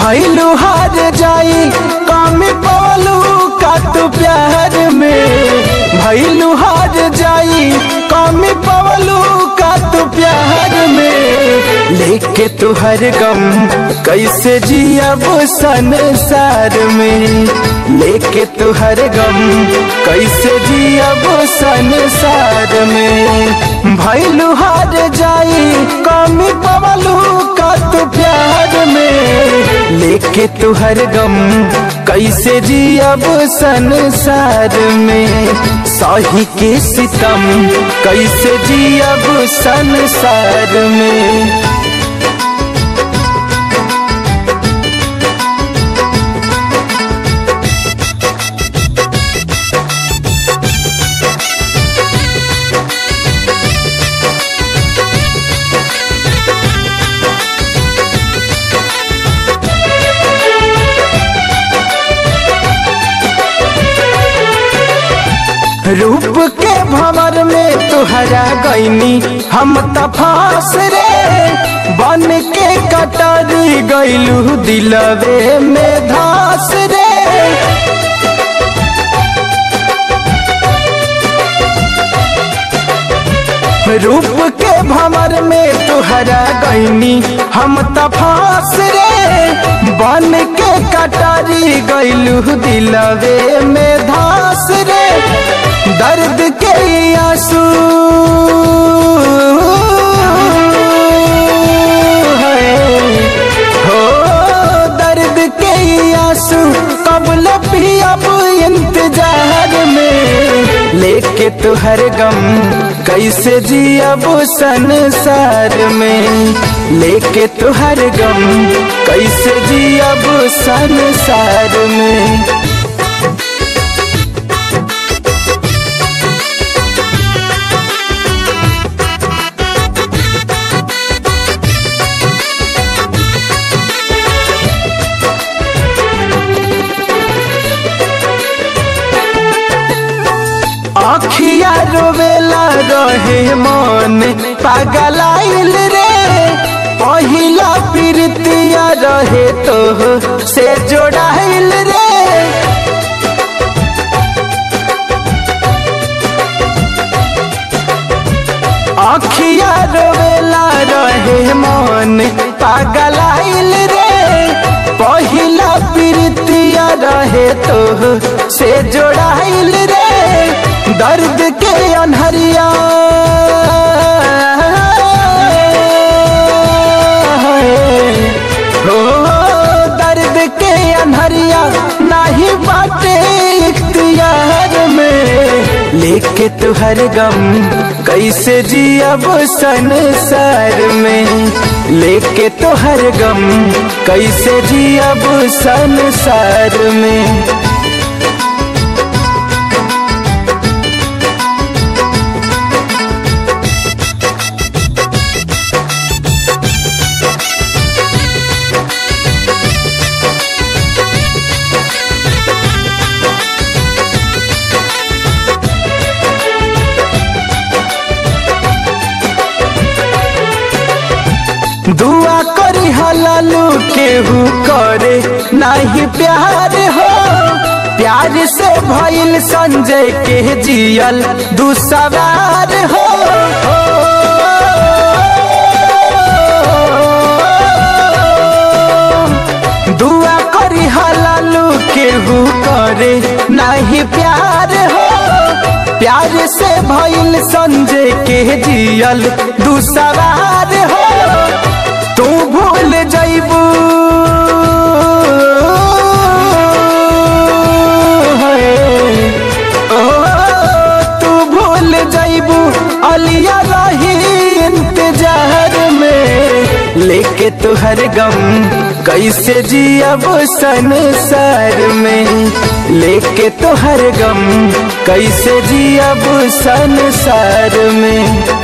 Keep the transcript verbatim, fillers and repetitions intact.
भइलू हार जाई कमी पवलू का तू प्यार में। भइलू हार जाई कमी पवलू का तू प्यार में। लेके तू हर गम कैसे जियब संसार में। लेके तू हर गम कैसे जियब संसार में। भइलू हार जाई कमी पवलू का तू प्यार में। लेके तू हर गम कैसे जियब संसार में। सही के सितम कैसे जियब संसार में। रूप के भंवर में तुहरा गईनी हम तफास रे। बन के कटारी गईलू दिलवे में धास रे। रूप के भंवर में तुहरा गईनी हम तफास रे। बन के कटारी गईलू दिलवे में धास रे। दर्द के आंसू हो दर्द के आंसू कबल भी अब इंतजार में। लेके तू हर गम कैसे जियब संसार में। लेके तू हर गम कैसे जियब संसार में। आखिया रोवेला रहे मन पागलाइल रे। पहिला प्रीतिया रहे तो से जोड़ाइल रे। आखिया रोवेला रहे मन पागलाइल रे। पहिला प्रीतिया रहे तो से जोड़ाइल रे। दर्द के अनहरिया हो दर्द के अनहरिया नहीं बाटे इख्तियार में। लेके तू हर गम कैसे जियब संसार में। लेके तू हर गम कैसे जियब संसार में। दुआ करी हलालू केहू करे नहीं प्यार हो। प्यार से भइल संजय के जियल दुसवार हो। दुआ करी हलालू केहू करे नहीं प्यार हो। प्यार से भइल संजय के जियल दुसवार हो। तू भूल जाइबू तू भूल जाइबू अलिया रही इंतजार में। लेके तू हर गम कैसे जियब संसार में। लेके तू हर गम कैसे जियब संसार में।